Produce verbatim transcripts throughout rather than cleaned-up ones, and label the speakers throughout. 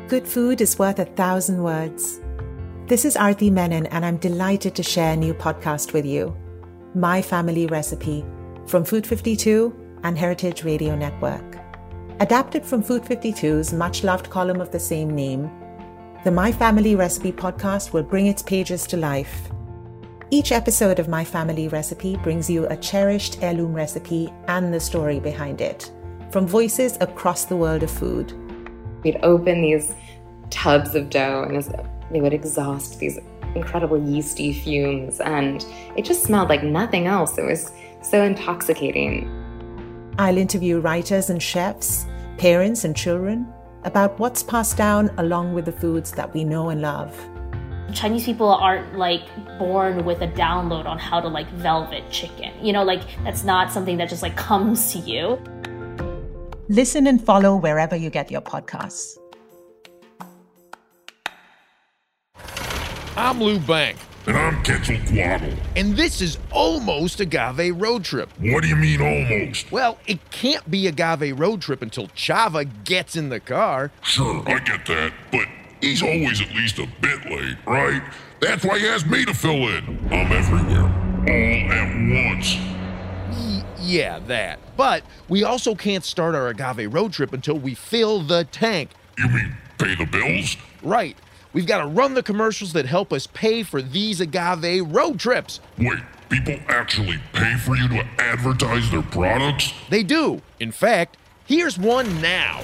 Speaker 1: Good food is worth a thousand words. This is Aarti Menon, and I'm delighted to share a new podcast with you, My Family Recipe, from Food fifty-two and Heritage Radio Network. Adapted from Food fifty-two's much-loved column of the same name, the My Family Recipe podcast will bring its pages to life. Each episode of My Family Recipe brings you a cherished heirloom recipe and the story behind it, from voices across the world of food.
Speaker 2: We'd open these tubs of dough and they would exhaust these incredible yeasty fumes, and it just smelled like nothing else. It was so intoxicating.
Speaker 1: I'll interview writers and chefs, parents and children about what's passed down along with the foods that we know and love.
Speaker 3: Chinese people aren't like born with a download on how to like velvet chicken. You know, like that's not something that just like comes to you.
Speaker 1: Listen and follow wherever you get your podcasts.
Speaker 4: I'm Lou Bank.
Speaker 5: And I'm Quetzalcoatl.
Speaker 4: And this is Almost Agave Road Trip.
Speaker 5: What do you mean almost?
Speaker 4: Well, it can't be Agave Road Trip until Chava gets in the car.
Speaker 5: Sure, I get that, but he's always at least a bit late, right? That's why he asked me to fill in. I'm everywhere, all at once.
Speaker 4: Y- yeah, that. But we also can't start our Agave Road Trip until we fill the tank.
Speaker 5: You mean pay the bills?
Speaker 4: Right. We've got to run the commercials that help us pay for these agave road trips.
Speaker 5: Wait, people actually pay for you to advertise their products?
Speaker 4: They do. In fact, here's one now.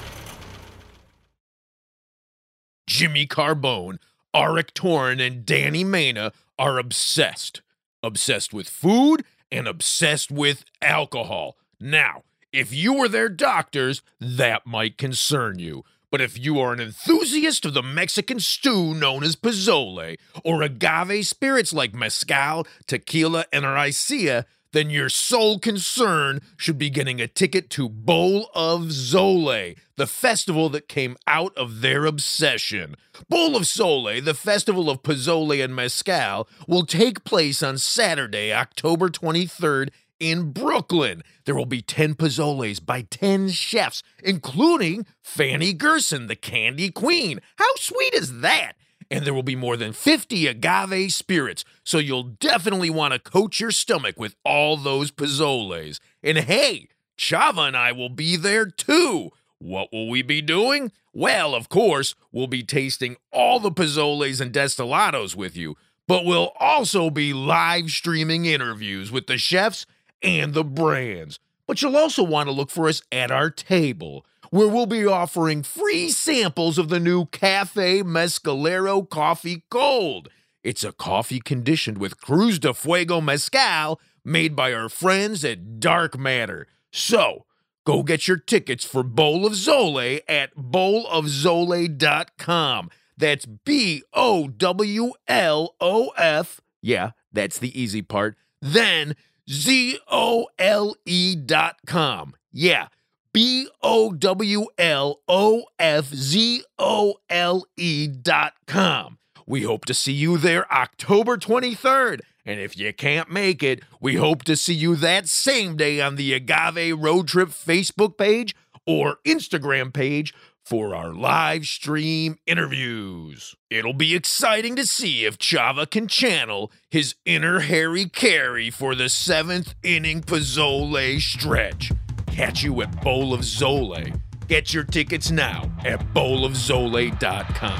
Speaker 4: Jimmy Carbone, Arik Torn, and Danny Mena are obsessed. Obsessed with food and obsessed with alcohol. Now, if you were their doctors, that might concern you. But if you are an enthusiast of the Mexican stew known as pozole, or agave spirits like mezcal, tequila, and raicilla, then your sole concern should be getting a ticket to Bowl of Zole, the festival that came out of their obsession. Bowl of Zole, the festival of pozole and mezcal, will take place on Saturday, October twenty-third, in Brooklyn. There will be ten pozoles by ten chefs, including Fanny Gerson, the Candy Queen. How sweet is that? And there will be more than fifty agave spirits, so you'll definitely want to coat your stomach with all those pozoles. And hey, Chava and I will be there too. What will we be doing? Well, of course, we'll be tasting all the pozoles and destilados with you, but we'll also be live streaming interviews with the chefs and the brands. But you'll also want to look for us at our table, where we'll be offering free samples of the new Cafe Mezcalero Coffee Cold. It's a coffee conditioned with Cruz de Fuego Mezcal made by our friends at Dark Matter. So, go get your tickets for Bowl of Zole at bowl of zole dot com. That's B O W L O F. Yeah, that's the easy part. Then Z O L E dot com. Yeah, B O W L O F Z O L E dot com. We hope to see you there October twenty-third. And if you can't make it, we hope to see you that same day on the Agave Road Trip Facebook page or Instagram page for our live stream interviews. It'll be exciting to see if Chava can channel his inner Harry Carey for the seventh inning pozole stretch. Catch you at Bowl of Zole. Get your tickets now at bowl of zole dot com.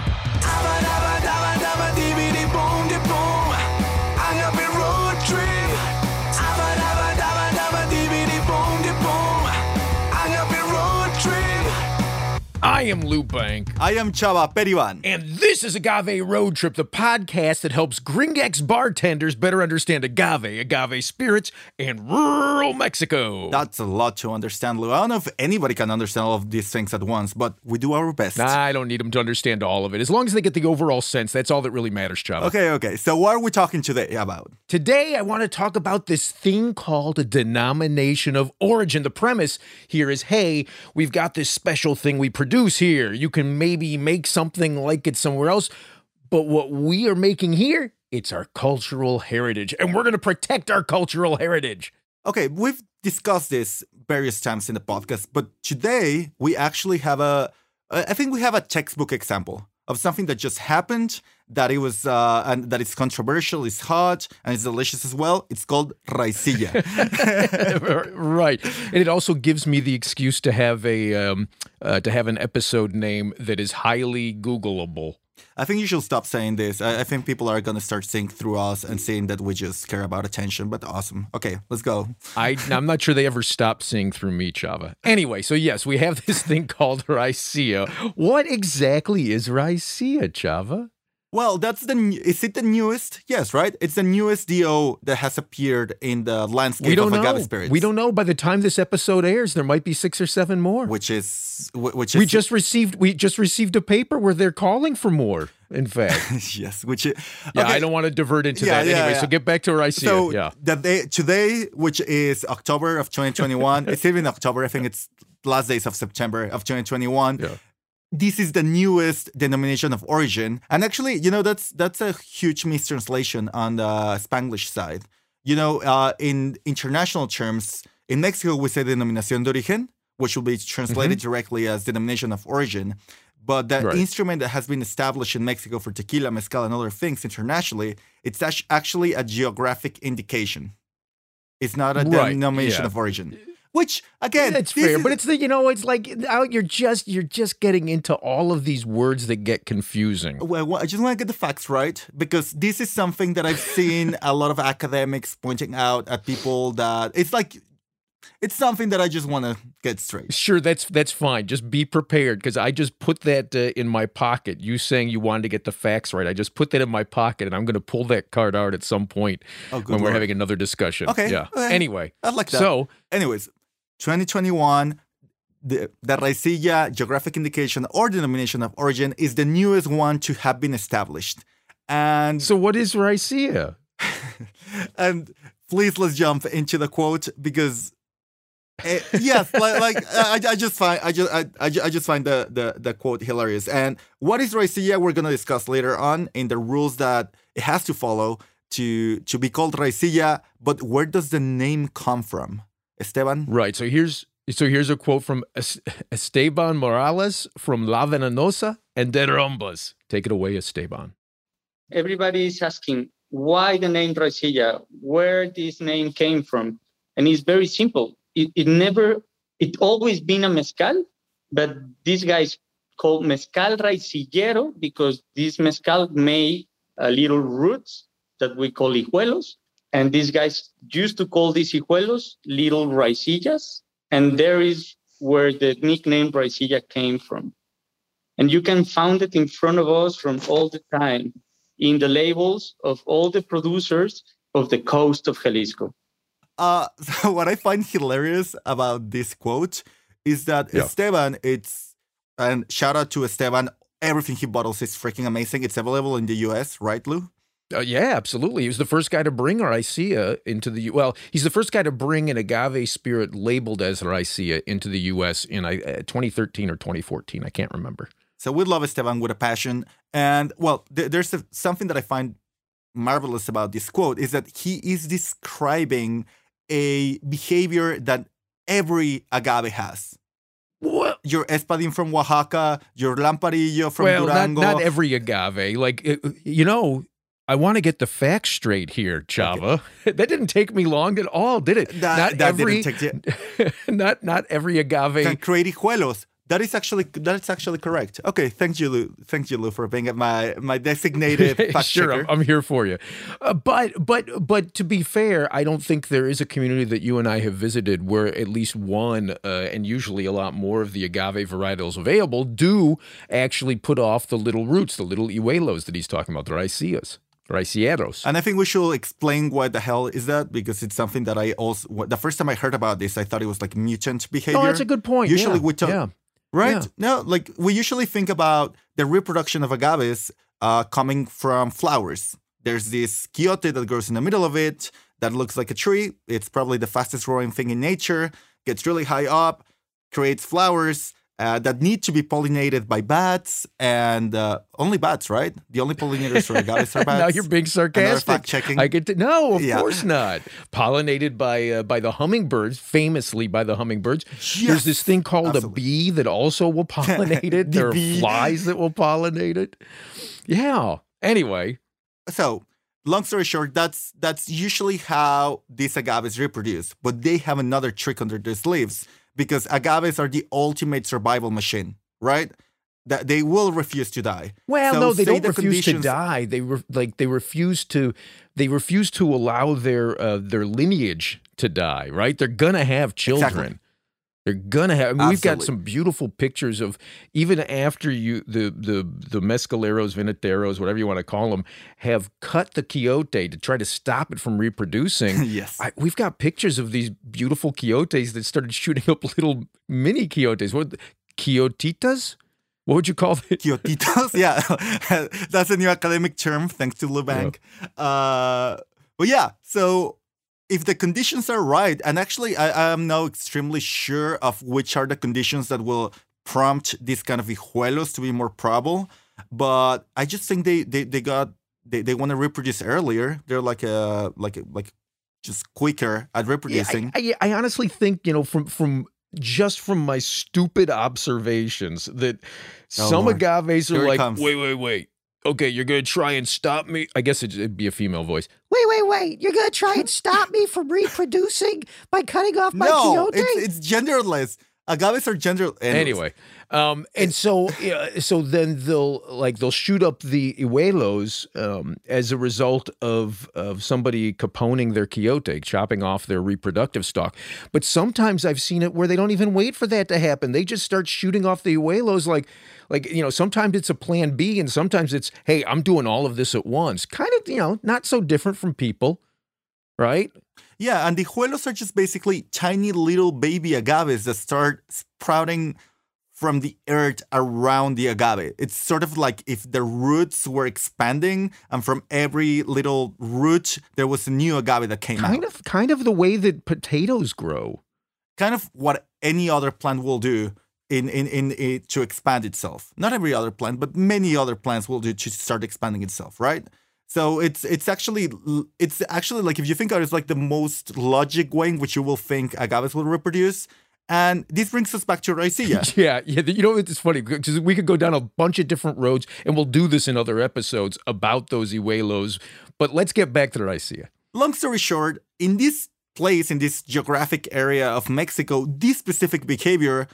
Speaker 4: I am Lou Bank.
Speaker 6: I am Chava Periban.
Speaker 4: And this is Agave Road Trip, the podcast that helps Gringex bartenders better understand agave, agave spirits, and rural Mexico.
Speaker 6: That's a lot to understand, Lou. I don't know if anybody can understand all of these things at once, but we do our best.
Speaker 4: I don't need them to understand all of it. As long as they get the overall sense, that's all that really matters, Chava.
Speaker 6: Okay, okay. So what are we talking today about?
Speaker 4: Today, I want to talk about this thing called a denomination of origin. The premise here is, hey, we've got this special thing we produce here. You can maybe make something like it somewhere else, but what we are making here, it's our cultural heritage, and we're going to protect our cultural heritage.
Speaker 6: Okay, we've discussed this various times in the podcast, but today we actually have a I I think we have a textbook example of something that just happened, that it was, uh, and that it's controversial, it's hot, and it's delicious as well. It's called raicilla.
Speaker 4: Right. And it also gives me the excuse to have a um, uh, to have an episode name that is highly Googleable.
Speaker 6: I think you should stop saying this. I, I think people are going to start seeing through us and seeing that we just care about attention, but awesome. Okay, let's go.
Speaker 4: I, I'm not sure they ever stopped seeing through me, Chava. Anyway, so yes, we have this thing called raicilla. What exactly is raicilla, Chava?
Speaker 6: Well, that's the, is it the newest? Yes, right? It's the newest D O that has appeared in the landscape
Speaker 4: we don't
Speaker 6: of agave
Speaker 4: know.
Speaker 6: spirits.
Speaker 4: We don't know. By the time this episode airs, there might be six or seven more.
Speaker 6: Which is, which is...
Speaker 4: We just received, we just received a paper where they're calling for more, in fact.
Speaker 6: Yes, which is...
Speaker 4: Yeah,
Speaker 6: okay.
Speaker 4: I don't want to divert into
Speaker 6: Yeah,
Speaker 4: that.
Speaker 6: yeah,
Speaker 4: Anyway,
Speaker 6: yeah.
Speaker 4: so get back to raicilla.
Speaker 6: So
Speaker 4: yeah.
Speaker 6: the day, today, which is October of twenty twenty-one, it's even October, I think it's last days of September of twenty twenty-one.
Speaker 4: Yeah.
Speaker 6: This is the newest denomination of origin. And actually, you know, that's that's a huge mistranslation on the Spanglish side. You know, uh, in international terms, in Mexico, we say denominación de origen, which will be translated
Speaker 4: Mm-hmm.
Speaker 6: directly as denomination of origin. But the
Speaker 4: Right.
Speaker 6: instrument that has been established in Mexico for tequila, mezcal, and other things internationally, it's act- actually a geographic indication. It's not a
Speaker 4: Right,
Speaker 6: denomination
Speaker 4: yeah.
Speaker 6: of origin. Which, again,
Speaker 4: That's
Speaker 6: this
Speaker 4: fair,
Speaker 6: is-
Speaker 4: but it's the, you know, it's like out you're just you're just getting into all of these words that get confusing.
Speaker 6: Well, well, I just want to get the facts right, because this is something that I've seen a lot of academics pointing out at people that it's like, it's something that I just want to get straight.
Speaker 4: Sure, that's that's fine. Just be prepared, because I just put that uh, in my pocket. You saying you wanted to get the facts right, I just put that in my pocket, and I'm going to pull that card out at some point
Speaker 6: Oh, good
Speaker 4: when we're
Speaker 6: Lord.
Speaker 4: having another discussion.
Speaker 6: Okay,
Speaker 4: Yeah.
Speaker 6: okay.
Speaker 4: Anyway,
Speaker 6: I like that.
Speaker 4: so
Speaker 6: Anyways, twenty twenty-one, the, the raicilla geographic indication or denomination of origin is the newest one to have been established. And
Speaker 4: so what is raicilla?
Speaker 6: and please let's jump into the quote, because uh, yes, like, like I, I just find I just I, I, ju- I just find the, the the quote hilarious. And what is raicilla, we're gonna discuss later on in the rules that it has to follow to to be called raicilla. But where does the name come from, Esteban?
Speaker 4: Right. So here's so here's a quote from Es- Esteban Morales from La Venenosa and De Rombas. Take it away, Esteban.
Speaker 7: Everybody is asking why the name raicilla, where this name came from. And it's very simple. It, it never, it always been a mezcal, but these guys called mezcal raicillero because this mezcal made uh, little roots that we call hijuelos. And these guys used to call these hijuelos little raicillas. And there is where the nickname raicilla came from. And you can find it in front of us from all the time in the labels of all the producers of the coast of Jalisco.
Speaker 6: Uh, so what I find hilarious about this quote is that
Speaker 4: Yeah.
Speaker 6: Esteban, it's, and shout out to Esteban, everything he bottles is freaking amazing. It's available in the U S, right, Lou?
Speaker 4: Uh, yeah, absolutely. He was the first guy to bring raicilla into the U. Well, he's the first guy to bring an agave spirit labeled as raicilla into the U S in uh, twenty thirteen or twenty fourteen. I can't remember.
Speaker 6: So we love Esteban with a passion. And, well, th- there's a, something that I find marvelous about this quote is that he is describing a behavior that every agave has.
Speaker 4: Well,
Speaker 6: Your Espadín from Oaxaca, your Lamparillo from
Speaker 4: well not,
Speaker 6: Durango.
Speaker 4: not every agave. Like, uh, you know, I want to get the facts straight here, Chava. That didn't take me long at all, did it?
Speaker 6: That-
Speaker 4: not
Speaker 6: that
Speaker 4: every,
Speaker 6: didn't take
Speaker 4: not not every agave.
Speaker 6: Can create hijuelos. That is actually that's actually correct. Okay, thank you, Lou. Thank you, Lou, for being my my designated fact
Speaker 4: Sure,
Speaker 6: checker.
Speaker 4: I'm, I'm here for you. Uh, but but but to be fair, I don't think there is a community that you and I have visited where at least one, uh, and usually a lot more of the agave varietals available, do actually put off the little roots, the little hijuelos that he's talking about, the raicillas, raicilleros.
Speaker 6: And I think we should explain what the hell is that, because it's something that I also the first time I heard about this, I thought it was like mutant behavior.
Speaker 4: Oh, that's a good point.
Speaker 6: Usually
Speaker 4: yeah,
Speaker 6: we talk.
Speaker 4: yeah.
Speaker 6: Right?
Speaker 4: Yeah.
Speaker 6: No, like we usually think about the reproduction of agaves uh, coming from flowers. There's this quiote that grows in the middle of it that looks like a tree. It's probably the fastest growing thing in nature, gets really high up, creates flowers, uh, that need to be pollinated by bats and uh, only bats, right? The only pollinators for agaves are bats.
Speaker 4: Now you're being sarcastic.
Speaker 6: Fact checking.
Speaker 4: I get to no, of
Speaker 6: Yeah.
Speaker 4: course not. Pollinated by uh, by the hummingbirds, famously by the hummingbirds.
Speaker 6: Yes,
Speaker 4: There's this thing called
Speaker 6: absolutely.
Speaker 4: a bee that also will pollinate it.
Speaker 6: The
Speaker 4: There are
Speaker 6: bee.
Speaker 4: flies that will pollinate it. Yeah. Anyway,
Speaker 6: So, long story short, that's that's usually how these agaves reproduce. But they have another trick under their sleeves because agaves are the ultimate survival machine, right? That they will refuse to die.
Speaker 4: well,
Speaker 6: So
Speaker 4: no, they
Speaker 6: say
Speaker 4: don't
Speaker 6: the
Speaker 4: refuse to
Speaker 6: conditions-
Speaker 4: die. They re- like they refuse to they refuse to allow their uh, their lineage to die. Right? They're gonna have children.
Speaker 6: Exactly.
Speaker 4: They're gonna have. I mean, we've got
Speaker 6: Absolutely.
Speaker 4: some beautiful pictures of even after you the the the mescaleros, vinateros, whatever you want to call them, have cut the quiote to try to stop it from reproducing.
Speaker 6: Yes.
Speaker 4: I, we've got pictures of these beautiful quiotes that started shooting up little mini quiotes. What quiotitas? What would you call it?
Speaker 6: Quiotitos, yeah, that's a new academic term thanks to Lubank. Uh, but yeah, so if the conditions are right, and actually I am now extremely sure of which are the conditions that will prompt these kind of hijuelos to be more probable, but I just think they they, they got they, they want to reproduce earlier. They're like a like a, like just quicker at
Speaker 4: Yeah,
Speaker 6: reproducing.
Speaker 4: I, I, I honestly think, you know, from from just from my stupid observations that
Speaker 6: Oh,
Speaker 4: some
Speaker 6: Lord.
Speaker 4: agaves are
Speaker 6: Here it
Speaker 4: like,
Speaker 6: comes.
Speaker 4: wait, wait, wait. Okay, you're gonna try and stop me. I guess it'd, it'd be a female voice. Wait, wait, wait. You're gonna try and stop me from reproducing by cutting off my
Speaker 6: No,
Speaker 4: quiote?
Speaker 6: it's it's genderless. Agaves are gender. anyways.
Speaker 4: Anyway, um, and so yeah, so then they'll like they'll shoot up the iuelos um, as a result of of somebody caponing their quiote, chopping off their reproductive stalk. But sometimes I've seen it where they don't even wait for that to happen. They just start shooting off the iuelos like like you know. Sometimes it's a plan B, and sometimes it's hey, I'm doing all of this at once. Kind of you know not so different from people, right?
Speaker 6: Yeah, and the hijuelos are just basically tiny little baby agaves that start sprouting from the earth around the agave. It's sort of like if the roots were expanding, and from every little root there was a new agave that came
Speaker 4: Kind
Speaker 6: out.
Speaker 4: of kind of the way that potatoes grow.
Speaker 6: Kind of what any other plant will do in in in it to expand itself. Not every other plant, but many other plants will do to start expanding itself, right? So it's it's actually it's actually like if you think of it, it's like the most logic way in which you will think agaves will reproduce. And this brings us back to raicilla.
Speaker 4: Yeah, yeah. You know, it's funny because we could go down a bunch of different roads, and we'll do this in other episodes about those iuelos. But let's get back to the raicilla.
Speaker 6: Long story short, in this place, in this geographic area of Mexico, this specific behavior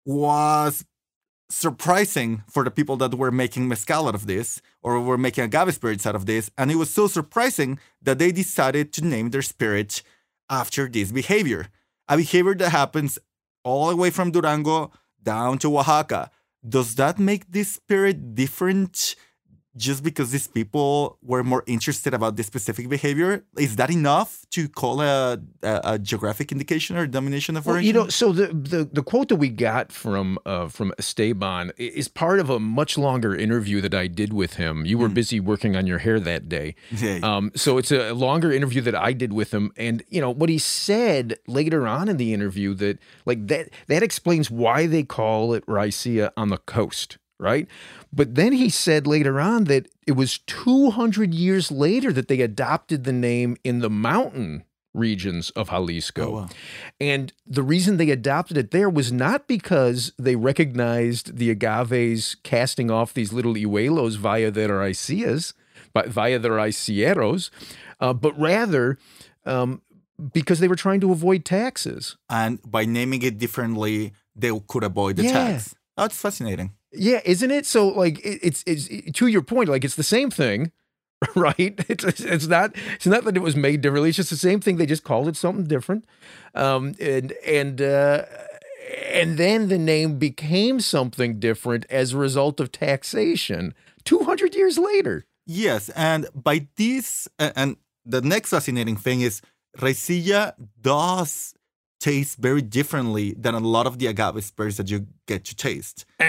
Speaker 6: was surprising for the people that were making mezcal out of this or were making agave spirits out of this. And it was so surprising that they decided to name their spirit after this behavior. A behavior that happens all the way from Durango down to Oaxaca. Does that make this spirit different just because these people were more interested about this specific behavior? Is that enough to call a, a, a geographic indication or domination of
Speaker 4: Well,
Speaker 6: origin?
Speaker 4: you know, so the, the the quote that we got from uh, from Esteban i- is part of a much longer interview that I did with him. You were busy working on your hair that day.
Speaker 6: Yeah.
Speaker 4: Um, so it's a longer interview that I did with him. And, you know, what he said later on in the interview that like that, that explains why they call it raicilla on the coast, right? But then he said later on that it was two hundred years later that they adopted the name in the mountain regions of Jalisco.
Speaker 6: Oh, wow.
Speaker 4: And the reason they adopted it there was not because they recognized the agaves casting off these little iuelos via their raicillas, but via their raicilleros, uh, but rather um, because they were trying to avoid taxes.
Speaker 6: And by naming it differently, they could avoid the
Speaker 4: Yeah.
Speaker 6: tax. Oh, it's fascinating.
Speaker 4: Yeah, isn't it? So, like, it, it's it's to your point. Like, it's the same thing, right? It's it's not it's not that it was made differently. It's just the same thing. They just called it something different, um, and and uh, and then the name became something different as a result of taxation. Two hundred years later.
Speaker 6: Yes, and by this, a- and the next fascinating thing is raicilla does taste very differently than a lot of the agave spirits that you get to taste.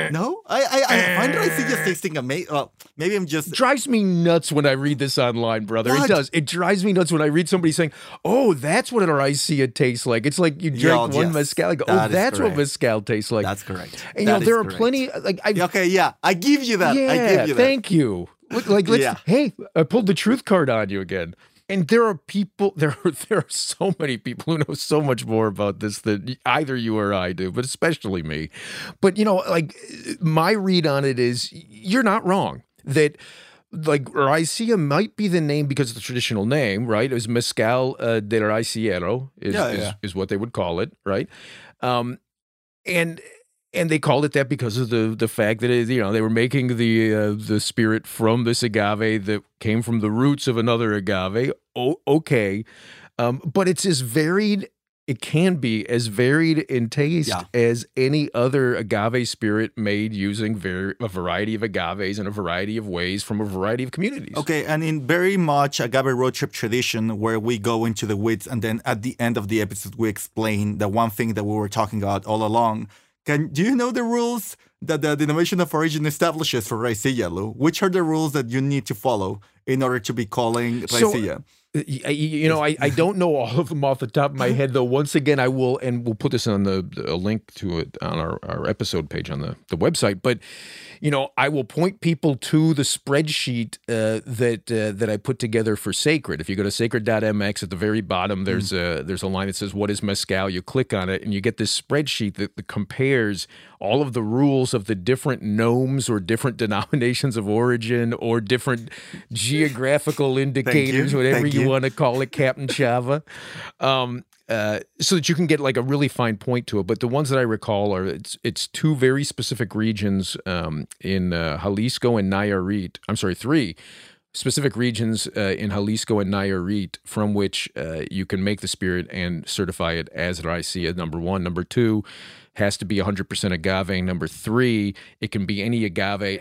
Speaker 6: No, I I, I find raicilla tasting amazing. Well, maybe I'm just
Speaker 4: drives me nuts when I read this online, brother.
Speaker 6: What?
Speaker 4: It does. It drives me nuts when I read somebody saying, "Oh, that's what a raicilla tastes like." It's like you drink
Speaker 6: Yeah,
Speaker 4: one
Speaker 6: yes,
Speaker 4: mezcal. I go,
Speaker 6: that
Speaker 4: oh,
Speaker 6: is
Speaker 4: that's what
Speaker 6: correct.
Speaker 4: mezcal tastes like.
Speaker 6: That's correct.
Speaker 4: And, you
Speaker 6: That
Speaker 4: know,
Speaker 6: is
Speaker 4: there are
Speaker 6: correct.
Speaker 4: plenty. Like I,
Speaker 6: Okay, yeah, I give you that.
Speaker 4: yeah,
Speaker 6: I give you that.
Speaker 4: thank you. Look, Like, let's.
Speaker 6: Yeah.
Speaker 4: Hey, I pulled the truth card on you again. And there are people, there are, there are so many people who know so much more about this than either you or I do, but especially me. But, you know, like, my read on it is you're not wrong. That, like, raicilla might be the name because of the traditional name, right? It was Mezcal uh, de Raiciero is,
Speaker 6: Yeah,
Speaker 4: is,
Speaker 6: yeah.
Speaker 4: is what they would call it, right? Um, and... And they called it that because of the the fact that it, you know they were making the uh, the spirit from this agave that came from the roots of another agave. Oh, okay, um, but it's as varied. It can be as varied in taste
Speaker 6: Yeah.
Speaker 4: as any other agave spirit made using ver- a variety of agaves in a variety of ways from a variety of communities.
Speaker 6: Okay, and in very much agave road trip tradition, where we go into the weeds, and then at the end of the episode we explain the one thing that we were talking about all along. Can do you know the rules that the denomination of origin establishes for raicilla, Lou? Which are the rules that you need to follow in order to be calling
Speaker 4: So-
Speaker 6: raicilla?
Speaker 4: Y- y- You know, I, I don't know all of them off the top of my head, though. Once again, I will, and we'll put this on the a link to it on our, our episode page on the, the website. But, you know, I will point people to the spreadsheet uh, that uh, that I put together for Sacred. If you go to sacred dot m x, at the very bottom, there's a there's a line that says, "What is mezcal?" You click on it, and you get this spreadsheet that, that compares all of the rules of the different nomes or different denominations of origin or different geographical indicators, whatever
Speaker 6: Thank
Speaker 4: you
Speaker 6: you.
Speaker 4: want to call it, Captain Chava, um, uh, so that you can get like a really fine point to it. But the ones that I recall are it's it's two very specific regions um, in uh, Jalisco and Nayarit. I'm sorry, three specific regions uh, in Jalisco and Nayarit from which uh, you can make the spirit and certify it as raicilla. Number one, number two. Has to be one hundred percent agave. Number three, it can be any agave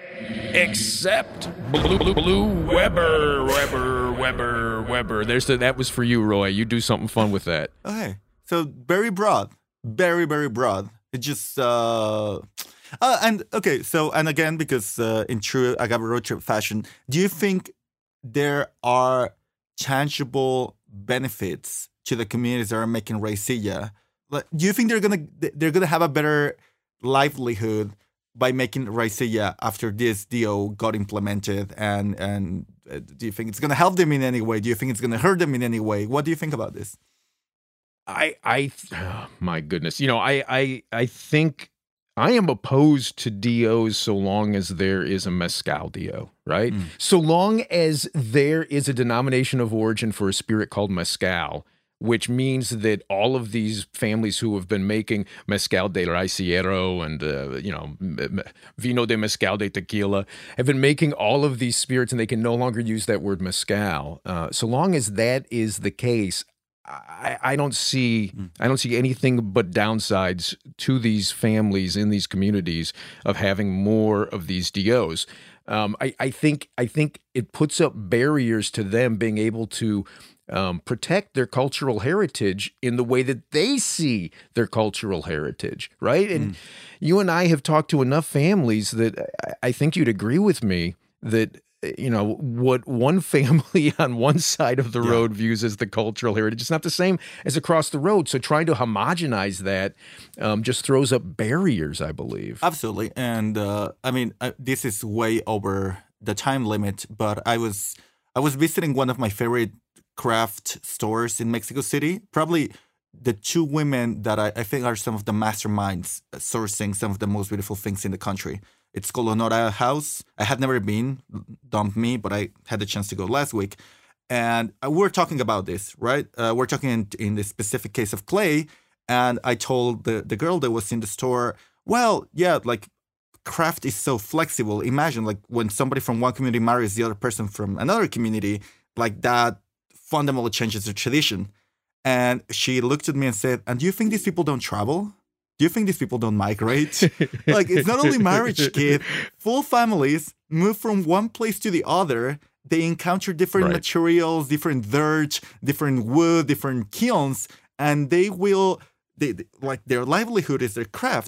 Speaker 4: except Blue, Blue, Blue Weber, Weber, Weber, Weber. There's the, that was for you, Roy. You do something fun with that.
Speaker 6: Okay, so very broad, very very broad. It just uh, uh and okay, so and again because uh, in true agave road trip fashion, do you think there are tangible benefits to the communities that are making raicilla? Like, do you think they're gonna they're gonna have a better livelihood by making raicilla after this deal got implemented? And and uh, do you think it's gonna help them in any way? Do you think it's gonna hurt them in any way? What do you think about this?
Speaker 4: I, I, oh, my goodness. You know, I, I, I think I am opposed to D Os so long as there is a mezcal D O, right?
Speaker 6: Mm.
Speaker 4: So long as there is a denomination of origin for a spirit called mezcal, which means that all of these families who have been making mezcal de raiciero and, uh, you know, vino de mezcal de tequila have been making all of these spirits and they can no longer use that word mezcal. Uh, so long as that is the case, I, I don't see I don't see anything but downsides to these families in these communities of having more of these D Os. Um, I, I think I think it puts up barriers to them being able to Um, protect their cultural heritage in the way that they see their cultural heritage, right? And
Speaker 6: Mm.
Speaker 4: you and I have talked to enough families that I, I think you'd agree with me that, you know, what one family on one side of the
Speaker 6: Yeah.
Speaker 4: road views as the cultural heritage is not the same as across the road. So trying to homogenize that um, just throws up barriers, I believe.
Speaker 6: Absolutely, and uh, I mean uh, this is way over the time limit, but I was I was visiting one of my favorite craft stores in Mexico City. Probably the two women that I, I think are some of the masterminds sourcing some of the most beautiful things in the country. It's called Honora House. I had never been, dumped me, but I had the chance to go last week. And uh, we're talking about this, right? Uh, we're talking in, in the specific case of clay. And I told the, the girl that was in the store, well, yeah, like craft is so flexible. Imagine like when somebody from one community marries the other person from another community, like that fundamentally changes the tradition. And she looked at me and said, and do you think these people don't travel? Do you think these people don't migrate? Like, it's not only marriage, kid. Full families move from one place to the other. They encounter different
Speaker 4: Right.
Speaker 6: materials, different dirt, different wood, different kilns, and they will, they, they- like, their livelihood is their craft.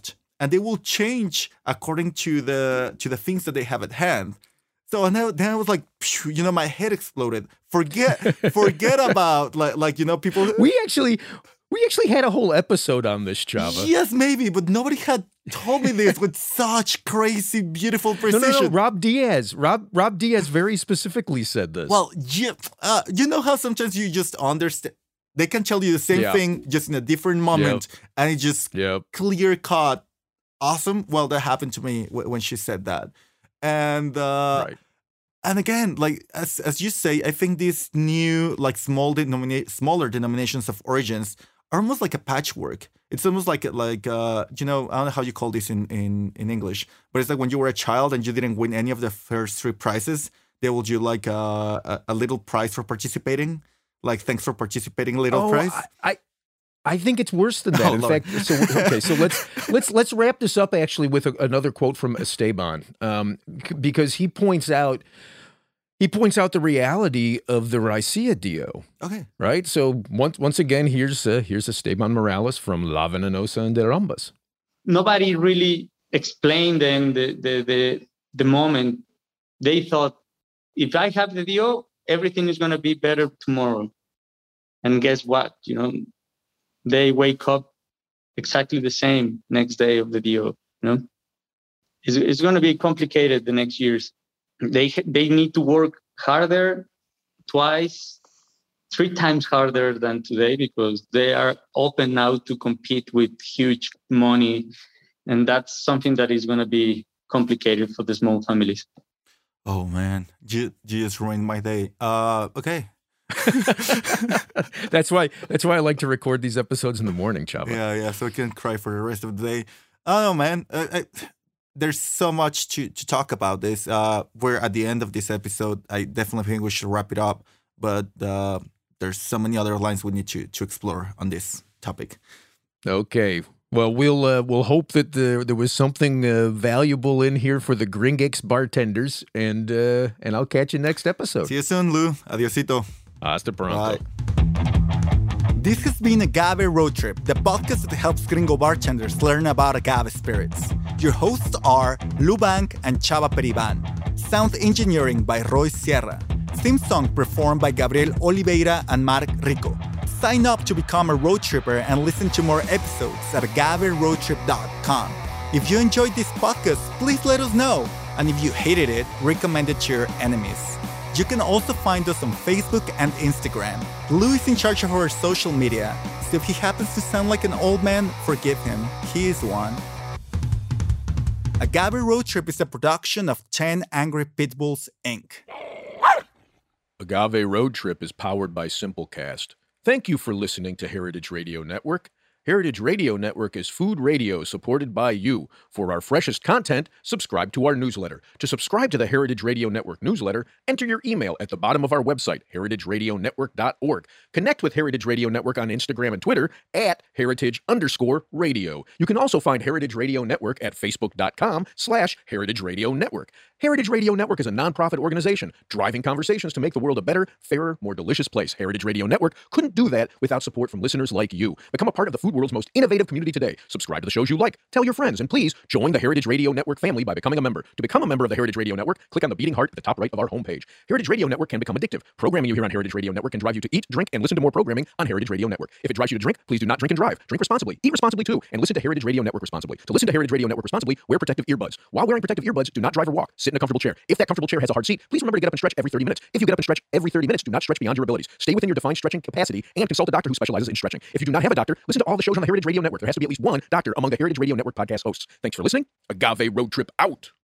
Speaker 6: and they will change according to the to the things that they have at hand. So and then, then I was like, phew, you know, my head exploded. Forget forget about like like you know people.
Speaker 4: We actually we actually had a whole episode on this, Chava.
Speaker 6: Yes, maybe, but nobody had told me this with such crazy, beautiful precision.
Speaker 4: No, no, no. Rob Diaz. Rob Rob Diaz very specifically said this.
Speaker 6: Well, yeah, uh, you know how sometimes you just understand. They can tell you the same
Speaker 4: Yeah.
Speaker 6: thing just in a different moment,
Speaker 4: Yep.
Speaker 6: and it just
Speaker 4: Yep.
Speaker 6: clear cut. Awesome. Well, that happened to me w- when she said that, and uh,
Speaker 4: Right.
Speaker 6: and again, like as as you say, I think these new like small denomina- smaller denominations of origins are almost like a patchwork. It's almost like like uh, you know, I don't know how you call this in, in in English, but it's like when you were a child and you didn't win any of the first three prizes, they will do like a, a, a little prize for participating. Like, thanks for participating, little
Speaker 4: Oh,
Speaker 6: prize.
Speaker 4: I, I I think it's worse than that.
Speaker 6: Oh,
Speaker 4: In
Speaker 6: Lord.
Speaker 4: fact, so okay, so let's let's let's wrap this up actually with a, another quote from Esteban, um, c- because he points out he points out the reality of the Raicilla Dio,
Speaker 6: Okay.
Speaker 4: right? So once once again, here's uh, here's Esteban Morales from La Venenosa and de Rambas.
Speaker 7: Nobody really explained then the, the, the, the moment. They thought, if I have the Dio, everything is going to be better tomorrow. And guess what? You know, they wake up exactly the same next day of the Dio. You know, it's, it's going to be complicated the next years. They they need to work harder, twice, three times harder than today, because they are open now to compete with huge money, and that's something that is going to be complicated for the small families.
Speaker 6: Oh man, you, you just ruined my day. Uh, okay.
Speaker 4: That's why that's why I like to record these episodes in the morning, Chava.
Speaker 6: Yeah, yeah. So I can cry for the rest of the day. I don't know, man. Uh, I, there's so much to, to talk about this. Uh, we're at the end of this episode. I definitely think we should wrap it up. But uh, there's so many other lines we need to to explore on this topic.
Speaker 4: Okay. Well, we'll uh, we'll hope that the, there was something uh, valuable in here for the Gringex bartenders, and uh, and I'll catch you next episode.
Speaker 6: See you soon, Lou. Adiosito.
Speaker 4: Hasta pronto.
Speaker 6: Bye. This has been Agave Road Trip, the podcast that helps gringo bartenders learn about agave spirits. Your hosts are Lou Bank and Chava Periban. Sound engineering by Roy Sierra. Theme song performed by Gabriel Oliveira and Mark Rico. Sign up to become a road tripper and listen to more episodes at agave road trip dot com. If you enjoyed this podcast, please let us know. And if you hated it, recommend it to your enemies. You can also find us on Facebook and Instagram. Lou is in charge of our social media, so if he happens to sound like an old man, forgive him. He is one. Agave Road Trip is a production of ten Angry Pitbulls, Incorporated.
Speaker 4: Agave Road Trip is powered by Simplecast. Thank you for listening to Heritage Radio Network. Heritage Radio Network is food radio supported by you. For our freshest content, subscribe to our newsletter. To subscribe to the Heritage Radio Network newsletter, enter your email at the bottom of our website, heritage radio network dot org. Connect with Heritage Radio Network on Instagram and Twitter at heritage underscore radio. You can also find Heritage Radio Network at facebook.com slash Heritage Radio Network. Heritage Radio Network is a nonprofit organization driving conversations to make the world a better, fairer, more delicious place. Heritage Radio Network couldn't do that without support from listeners like you. Become a part of the food world's most innovative community today. Subscribe to the shows you like, tell your friends, and please join the Heritage Radio Network family by becoming a member. To become a member of the Heritage Radio Network, click on the beating heart at the top right of our homepage. Heritage Radio Network can become addictive. Programming you here on Heritage Radio Network can drive you to eat, drink, and listen to more programming on Heritage Radio Network. If it drives you to drink, please do not drink and drive. Drink responsibly, eat responsibly too, and listen to Heritage Radio Network responsibly. To listen to Heritage Radio Network responsibly, wear protective earbuds. While wearing protective earbuds, do not drive or walk. Sit in a comfortable chair. If that comfortable chair has a hard seat, please remember to get up and stretch every thirty minutes. If you get up and stretch every thirty minutes, do not stretch beyond your abilities. Stay within your defined stretching capacity and consult a doctor who specializes in stretching. If you do not have a doctor, listen to all the shows on the Heritage Radio Network. There has to be at least one doctor among the Heritage Radio Network podcast hosts. Thanks for listening. Agave Road Trip out.